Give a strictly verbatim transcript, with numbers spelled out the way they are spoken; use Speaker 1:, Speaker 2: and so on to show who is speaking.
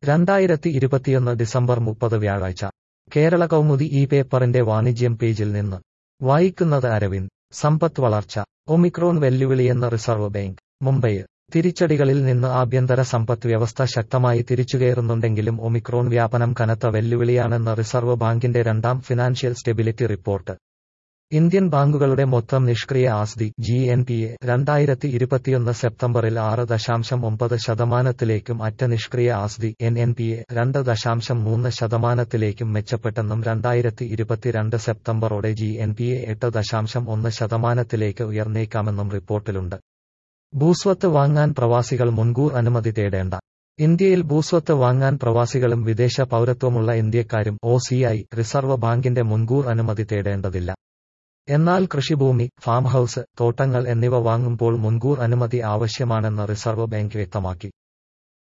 Speaker 1: രണ്ടായിരത്തി ഇരുപത്തിയൊന്ന് ഡിസംബർ മുപ്പത് വ്യാഴാഴ്ച കേരള കൗമുദി ഈ പേപ്പറിന്റെ വാണിജ്യം പേജിൽ നിന്ന് വായിക്കുന്നത് അരവിന്ദ്. സമ്പദ് വളർച്ച ഒമിക്രോൺ വെല്ലുവിളിയെന്ന് റിസർവ് ബാങ്ക്. മുംബൈ. തിരിച്ചടികളിൽ നിന്ന് ആഭ്യന്തര സമ്പദ് വ്യവസ്ഥ ശക്തമായി തിരിച്ചുകയറുന്നുണ്ടെങ്കിലും ഒമിക്രോൺ വ്യാപനം കനത്ത വെല്ലുവിളിയാണെന്ന് റിസർവ് ബാങ്കിന്റെ രണ്ടാം ഫിനാൻഷ്യൽ സ്റ്റെബിലിറ്റി റിപ്പോർട്ട്. ഇന്ത്യൻ ബാങ്കുകളുടെ മൊത്തം നിഷ്ക്രിയ ആസ്തി ജി എൻ പി എ രണ്ടായിരത്തി ഇരുപത്തിയൊന്ന് സെപ്റ്റംബറിൽ ആറ് ദശാംശം ഒമ്പത് ശതമാനത്തിലേക്കും അറ്റ നിഷ്ക്രിയ ആസ്തി എൻ എൻ പി എ രണ്ട് ദശാംശം മൂന്ന് ശതമാനത്തിലേക്കും മെച്ചപ്പെട്ടെന്നും രണ്ടായിരത്തി ഇരുപത്തിരണ്ട് സെപ്റ്റംബറോടെ ജി എൻ പി എ എട്ട് ദശാംശം ഒന്ന് ശതമാനത്തിലേക്ക് ഉയർന്നേക്കാമെന്നും റിപ്പോർട്ടിലുണ്ട്. ഭൂസ്വത്ത് വാങ്ങാൻ പ്രവാസികൾ മുൻകൂർ അനുമതി തേടേണ്ട. ഇന്ത്യയിൽ ഭൂസ്വത്ത് വാങ്ങാൻ പ്രവാസികളും വിദേശ പൗരത്വമുള്ള ഇന്ത്യക്കാരും ഒ സി ഐ റിസർവ് ബാങ്കിന്റെ മുൻകൂർ അനുമതി തേടേണ്ടതില്ല. എന്നാൽ കൃഷിഭൂമി, ഫാം ഹൌസ്, തോട്ടങ്ങൾ എന്നിവ വാങ്ങുമ്പോൾ മുൻകൂർ അനുമതി ആവശ്യമാണെന്ന് റിസർവ് ബാങ്ക് വ്യക്തമാക്കി.